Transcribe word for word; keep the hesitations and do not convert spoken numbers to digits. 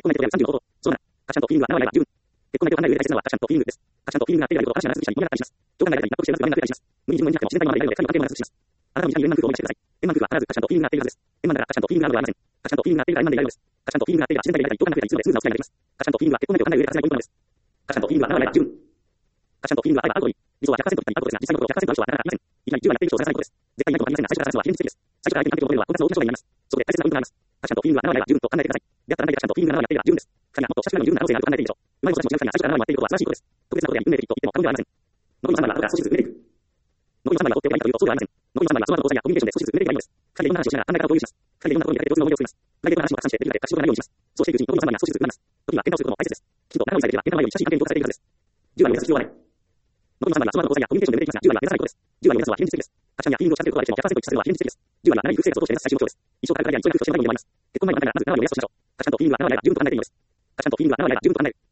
コメントであるさんじゅうのこと。そうだな。カシャンとフィーリングはならないは自分。結婚内で考える大切なのはカシャンとフィーリングです。カシャンとフィーリングが手であることを話しながら数字に話します。長官内で納得していますが、納得します。無理に自分になっても自然体になるので、神の関係を話します。あなたもに円満空をお願いしてください。円満空は必ずカシャンとフィーリングが手であるはずです。円満ならカシャンとフィーリングがあるのではありません。カシャンとフィーリングが手である円満であるのです。カシャンとフィーリングが手で自然体になり、長官なくなり、通でスムーズなお付き合いができます。カシャンとフィーリングは結婚内で考える上で外せないポイントなのです。カシャンとフィーリングはならないは自分。カシャンとフィーリングがあればある通り、理想はひゃくパーセントと言ったことですが、実際のところひゃくパーセントある人はなかなかいません。いきなりじゅうはやっている人を探さないことです。絶対にないとは言いませんが、最初から探すのは非常にきついです。最初から相手に関係を求めるのは困難な大きな障害になります。そこで大切なポイントがあります。カシャンとフィーリングがならないは自分と考えてください。であったら何でカシャンとフィーリングがならないやっているは自分です。二人がもっと親しくなるのに十分な可能性があると考えているでしょう。うまいことしもしなくても最初からならないやっていることは素晴らしいことです。特別なことや運命的と言っても過言ではありません。残りのさんばんは後から少しずつ埋めていく。残りのさんばんが放っておけばいいかというとそうではありません。残りのさんばんはその後の交際やコミュニケーションで少しずつ埋めていけばいいのです。二人でいろんな話をしながら考え方を共有します。二人でいろんなところに出かけて共通の思い出を作ります。プライベートな話もたくさんしてできるだけ隠し事がないようにします。そうしていくうちに残りのさんばんが少しずつ埋まります。時には喧嘩をすることも大切です。きちんと仲直りされていれば喧嘩の前より親しい関係に動かされているはずです。じゅうわりを目指す必要はない。残りのさんばんはその後の交際やコミュニケーションで埋めていきますが、じゅうわりは目指さないことです。じゅうわりを目指すのは非常にきついです。カシャンやフィーリングをしゃべることができてもひゃくパーセント一致させるのは非常にきついです。じゅうわりは長い夫婦生活を通して目指す最終目標です。一生かかるからや一生空気として長いものになります。結婚前のためならまず長いを目指すとしましょう。カシャンとフィーリングはならないは十分と考えているのです。カシャンとフィーリングはならないは十分と考える。